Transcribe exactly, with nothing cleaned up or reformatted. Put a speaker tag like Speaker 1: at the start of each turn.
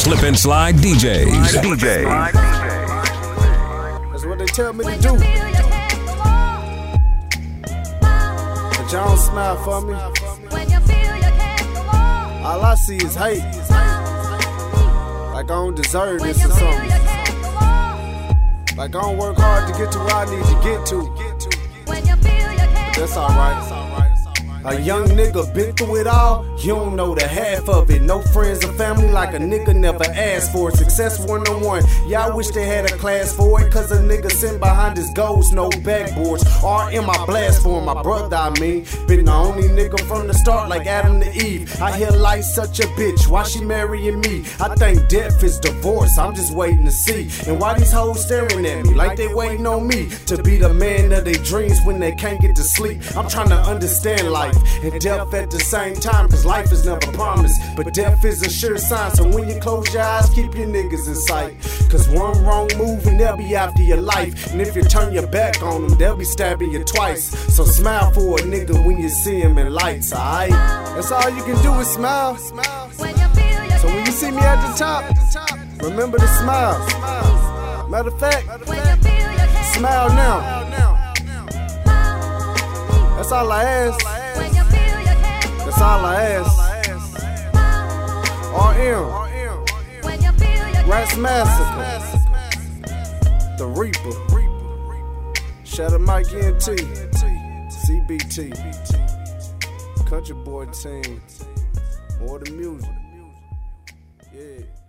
Speaker 1: Slip and Slide D Js. D J.
Speaker 2: That's what they tell me to do. But y'all don't smile for me. All I see is hate. Like I don't deserve this or something. Like I don't work hard to get to where I need to get to. But that's alright. A young nigga been through it all, you don't know the half of it. No friends or family like a nigga never asked for it. Success one on one, yeah, I wish they had a class for it. Cause a nigga sitting behind his goals, no backboards. R M I blast for him, my brother I mean. Been the only nigga from the start like Adam to Eve. I hear life such a bitch, why she marrying me? I think death is divorce, I'm just waiting to see. And why these hoes staring at me like they waiting on me to be the man of their dreams when they can't get to sleep. I'm trying to understand life and death at the same time, cause life is never promised, but death is a sure sign. So when you close your eyes, keep your niggas in sight, cause one wrong move and they'll be after your life. And if you turn your back on them, they'll be stabbing you twice. So smile for a nigga when you see him in lights, alright? That's all you can do is smile. So when you see me at the top, remember to smile. Matter of fact, smile now. That's all I ask. That's all I ask. R M, Rats Massacre, The Reaper, Shadow Mike N T, C B T, Country Boy Team, more the music. Yeah.